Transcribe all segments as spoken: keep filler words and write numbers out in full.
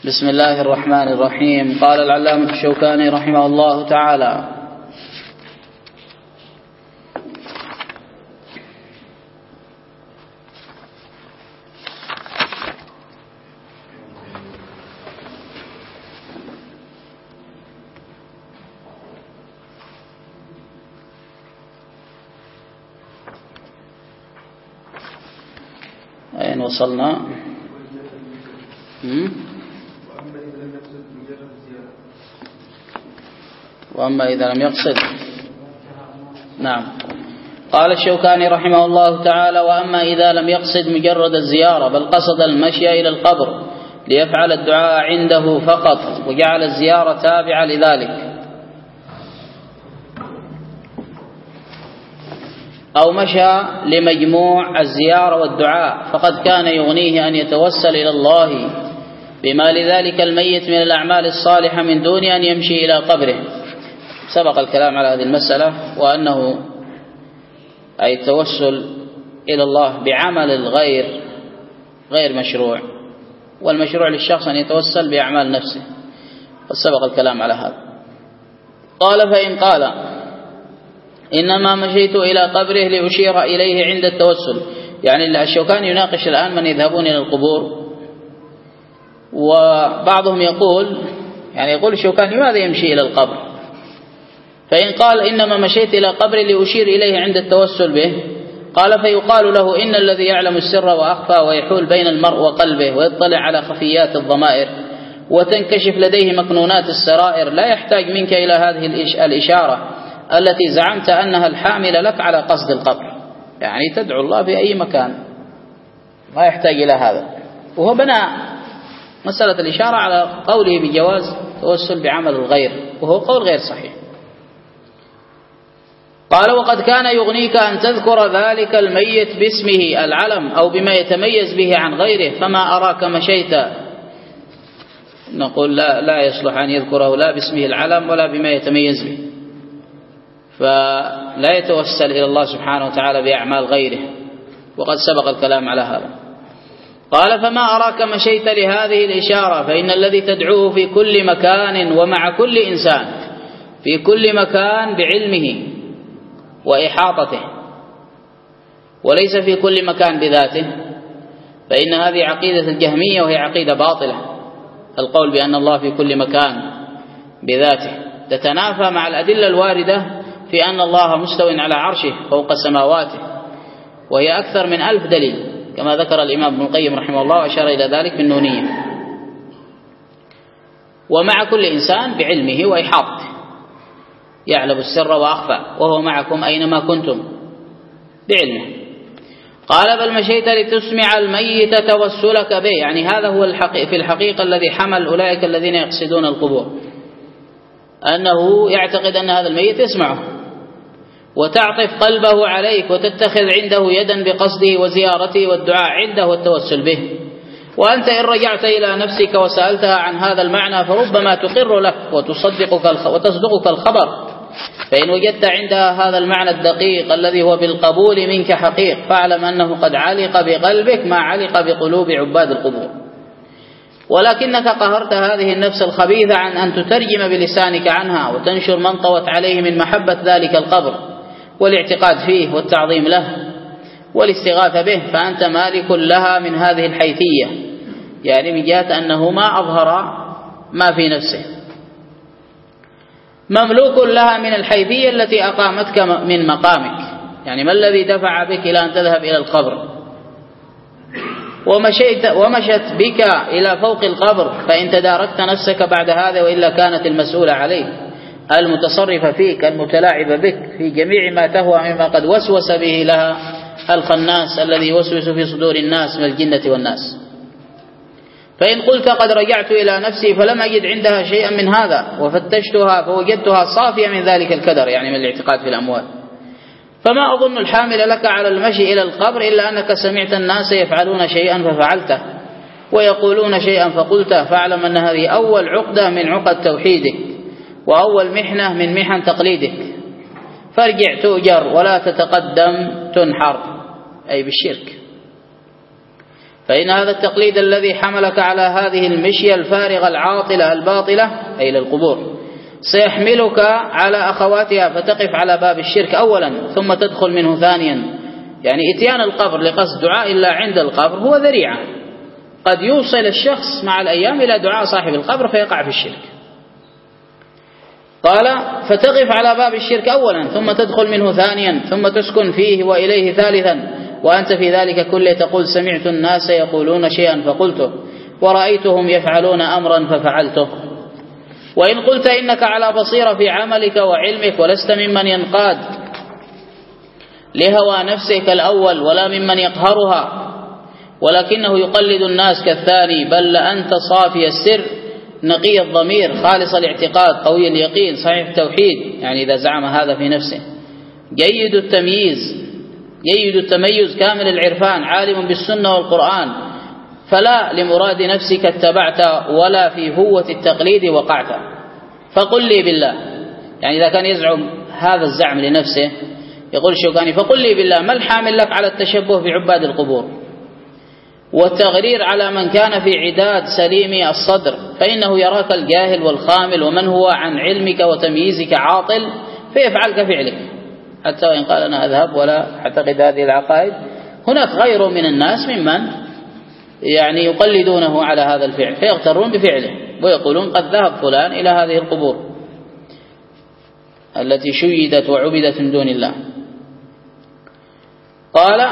بسم الله الرحمن الرحيم. قال العلامة الشوكاني رحمه الله تعالى: أين وصلنا؟ وأما إذا لم يقصد. نعم. قال الشوكاني رحمه الله تعالى: وأما إذا لم يقصد مجرد الزيارة بل قصد المشي إلى القبر ليفعل الدعاء عنده فقط وجعل الزيارة تابعة لذلك، أو مشى لمجموع الزيارة والدعاء، فقد كان يغنيه أن يتوسل إلى الله بما لذلك الميت من الأعمال الصالحة من دون أن يمشي إلى قبره. سبق الكلام على هذه المسألة، وأنه أي التوسل إلى الله بعمل الغير غير مشروع، والمشروع للشخص أن يتوسل بأعمال نفسه، وسبق الكلام على هذا. قال: فإن قال إنما مشيت إلى قبره لأشير إليه عند التوسل، يعني الشوكاني يناقش الآن من يذهبون إلى القبور، وبعضهم يقول يعني يقول الشوكاني: لماذا يمشي إلى القبر؟ فإن قال إنما مشيت إلى قبر لأشير إليه عند التوسل به، قال: فيقال له: إن الذي يعلم السر وأخفى ويحول بين المرء وقلبه ويطلع على خفيات الضمائر وتنكشف لديه مكنونات السرائر لا يحتاج منك إلى هذه الإشارة التي زعمت أنها الحاملة لك على قصد القبر، يعني تدعو الله في أي مكان، ما يحتاج إلى هذا. وهو بنى مسألة الإشارة على قوله بجواز توسل بعمل الغير، وهو قول غير صحيح. قال: وقد كان يغنيك أن تذكر ذلك الميت باسمه العلم أو بما يتميز به عن غيره، فما أراك مشيت. نقول لا, لا يصلح أن يذكره لا باسمه العلم ولا بما يتميز به، فلا يتوسل إلى الله سبحانه وتعالى بأعمال غيره، وقد سبق الكلام على هذا. قال: فما أراك مشيت لهذه الإشارة، فإن الذي تدعوه في كل مكان ومع كل إنسان في كل مكان بعلمه وإحاطته، وليس في كل مكان بذاته، فإن هذه عقيدة الجهمية وهي عقيدة باطلة. القول بأن الله في كل مكان بذاته تتنافى مع الأدلة الواردة في أن الله مستو على عرشه فوق سماواته، وهي أكثر من ألف دليل كما ذكر الإمام ابن القيم رحمه الله وأشار إلى ذلك بالنونية. ومع كل إنسان بعلمه وإحاطته، يعلم السر وأخفى وهو معكم أينما كنتم بعلمه. قال: بل مشيت لتسمع الميت توسلك به، يعني هذا هو الحقيقة في الحقيقة الذي حمل أولئك الذين يقصدون القبور، أنه يعتقد أن هذا الميت يسمعه، وتعطف قلبه عليك وتتخذ عنده يدا بقصده وزيارته والدعاء عنده والتوسل به. وأنت إن رجعت إلى نفسك وسألتها عن هذا المعنى فربما تقر لك وتصدقك وتصدقك الخبر، فإن وجدت عندها هذا المعنى الدقيق الذي هو بالقبول منك حقيق، فاعلم أنه قد علق بقلبك ما علق بقلوب عباد القبور. ولكنك قهرت هذه النفس الخبيثة عن أن تترجم بلسانك عنها وتنشر من طوت عليه من محبة ذلك القبر والاعتقاد فيه والتعظيم له والاستغاثة به، فأنت مالك لها من هذه الحيثية، يعني من جهة أنه ما أظهر ما في نفسه، مملوك لها من الحيثية التي أقامتك من مقامك. يعني ما الذي دفع بك إلى أن تذهب إلى القبر ومشيت ومشت بك إلى فوق القبر؟ فإن تداركت نفسك بعد هذا، وإلا كانت المسؤولة عليك المتصرفة فيك المتلاعبة بك في جميع ما تهوى مما قد وسوس به لها الخناس الذي يوسوس في صدور الناس من الجنة والناس. فإن قلت قد رجعت إلى نفسي فلم أجد عندها شيئا من هذا وفتشتها فوجدتها صافية من ذلك الكدر، يعني من الاعتقاد في الأموال، فما أظن الحامل لك على المشي إلى القبر إلا أنك سمعت الناس يفعلون شيئا ففعلته ويقولون شيئا فقلته، فاعلم أن هذه أول عقدة من عقد توحيدك وأول محنة من محن تقليدك، فارجع تؤجر ولا تتقدم تنحر، أي بالشرك. فإن هذا التقليد الذي حملك على هذه المشية الفارغة العاطلة الباطلة أي للقبور سيحملك على أخواتها فتقف على باب الشرك أولا ثم تدخل منه ثانيا. يعني إتيان القبر لقصد دعاء الله عند القبر هو ذريعة قد يوصل الشخص مع الأيام إلى دعاء صاحب القبر فيقع في الشرك. قال فتقف على باب الشرك أولا ثم تدخل منه ثانيا ثم تسكن فيه وإليه ثالثا، وأنت في ذلك كله تقول سمعت الناس يقولون شيئا فقلته ورأيتهم يفعلون أمرا ففعلته. وإن قلت إنك على بصيرة في عملك وعلمك ولست ممن ينقاد لهوى نفسك الأول ولا ممن يقهرها ولكنه يقلد الناس كالثاني، بل أنت صافي السر نقي الضمير خالص الاعتقاد قوي اليقين صحيح التوحيد، يعني إذا زعم هذا في نفسه جيد التمييز جيد التميز كامل العرفان عالم بالسنة والقرآن، فلا لمراد نفسك اتبعت ولا في هوة التقليد وقعت. فقل لي بالله، يعني إذا كان يزعم هذا الزعم لنفسه يقول الشوكاني فقل لي بالله ما الحامل لك على التشبه بعباد القبور والتغرير على من كان في عداد سليم الصدر، فإنه يراك الجاهل والخامل ومن هو عن علمك وتمييزك عاطل فيفعل كفعلك، حتى وإن قال أنا أذهب ولا أعتقد هذه العقائد. هناك غيره من الناس ممن يعني يقلدونه على هذا الفعل فيغترون بفعله ويقولون قد ذهب فلان إلى هذه القبور التي شيدت وعبدت من دون الله. قال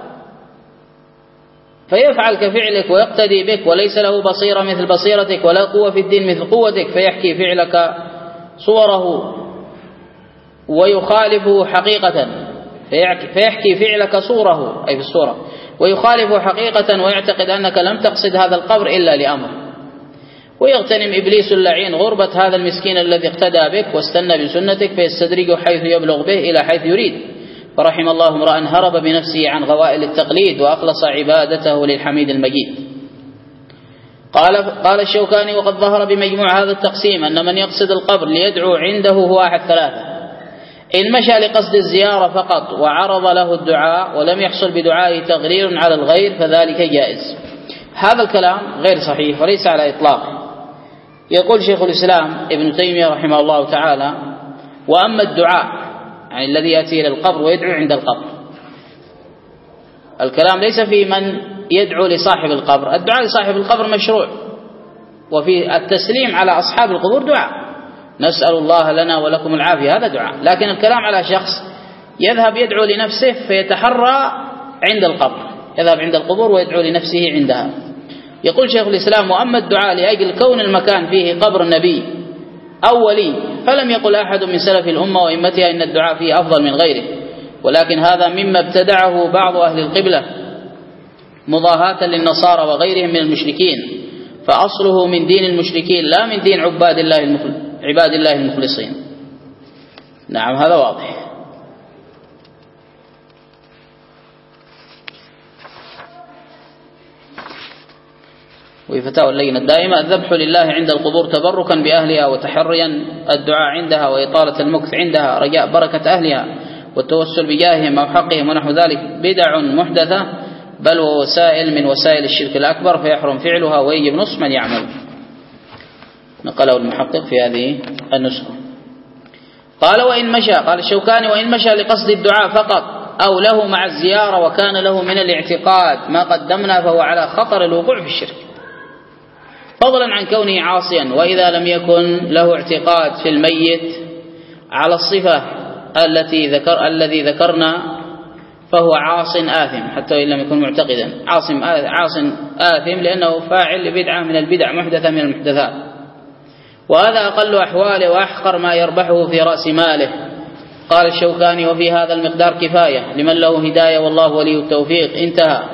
فيفعل كفعلك ويقتدي بك وليس له بصيرة مثل بصيرتك ولا قوة في الدين مثل قوتك، فيحكي فعلك صوره ويخالفه حقيقة فيحكي فعلك صوره أي في الصورة ويخالفه حقيقة ويعتقد أنك لم تقصد هذا القبر إلا لأمر. ويغتنم إبليس اللعين غربة هذا المسكين الذي اقتدى بك واستنى بسنتك فيستدرجه حيث يبلغ به إلى حيث يريد. فرحم الله امرأ هرب بنفسه عن غوائل التقليد وأخلص عبادته للحميد المجيد. قال قال الشوكاني وقد ظهر بمجموع هذا التقسيم أن من يقصد القبر ليدعو عنده هو أحد ثلاثة: إن مشى لقصد الزيارة فقط وعرض له الدعاء ولم يحصل بدعائه تغرير على الغير فذلك جائز. هذا الكلام غير صحيح وليس على إطلاقه. يقول شيخ الإسلام ابن تيمية رحمه الله تعالى: وأما الدعاء يعني الذي يأتي إلى القبر ويدعو عند القبر، الكلام ليس في من يدعو لصاحب القبر، الدعاء لصاحب القبر مشروع، وفي التسليم على أصحاب القبور دعاء، نسأل الله لنا ولكم العافية، هذا دعاء. لكن الكلام على شخص يذهب يدعو لنفسه فيتحرى عند القبر، يذهب عند القبور ويدعو لنفسه عندها. يقول شيخ الإسلام: وأما الدعاء لأجل كون المكان فيه قبر النبي أو ولي فلم يقل أحد من سلف الأمة وإمتها إن الدعاء فيه أفضل من غيره، ولكن هذا مما ابتدعه بعض أهل القبلة مضاهاة للنصارى وغيرهم من المشركين، فأصله من دين المشركين لا من دين عباد الله المخل... عباد الله المخلصين. نعم هذا واضح. وفي فتاوى اللجنة الدائمة: الذبح لله عند القبور تبركا بأهلها وتحريا الدعاء عندها وإطالة المكث عندها رجاء بركة أهلها والتوسل بجاههم أو حقهم ونحو ذلك بدع محدثة، بل ووسائل من وسائل الشرك الأكبر، فيحرم فعلها ويجب نصف من يعمل. نقله المحقق في هذه النسخة. قال: وإن مشى، قال الشوكاني: وإن مشى لقصد الدعاء فقط أو له مع الزيارة وكان له من الاعتقاد ما قدمنا فهو على خطر الوقوع في الشرك، فضلا عن كونه عاصيا. وإذا لم يكن له اعتقاد في الميت على الصفة التي ذكر الذي ذكرنا فهو عاص آثم، حتى وإن لم يكن معتقدا عاص عاص آثم لأنه فاعل لبدعة من البدع محدثة من المحدثات، وهذا أقل أحواله وأحقر ما يربحه في رأس ماله. قال الشوكاني: وفي هذا المقدار كفاية لمن له هداية والله ولي التوفيق. انتهى.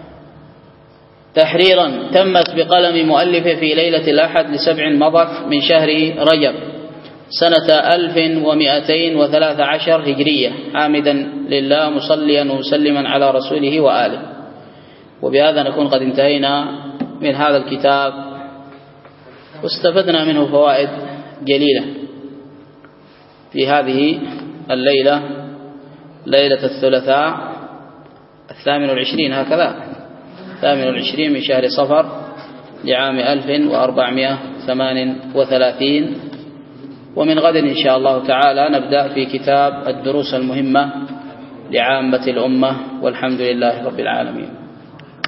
تحريرا تمت بقلم مؤلفه في ليلة الأحد لسبع مضت من شهر رجب سنة ألف ومئتين وثلاث عشر هجرية، حامدا لله مصليا ومسلما على رسوله وآله. وبهذا نكون قد انتهينا من هذا الكتاب واستفدنا منه فوائد جليلة في هذه الليلة، ليلة الثلاثاء الثامن والعشرين هكذا الثامن والعشرين من شهر صفر لعام ألف وأربعمائة وثمان وثلاثين. ومن غد إن شاء الله تعالى نبدأ في كتاب الدروس المهمة لعامة الأمة، والحمد لله رب العالمين.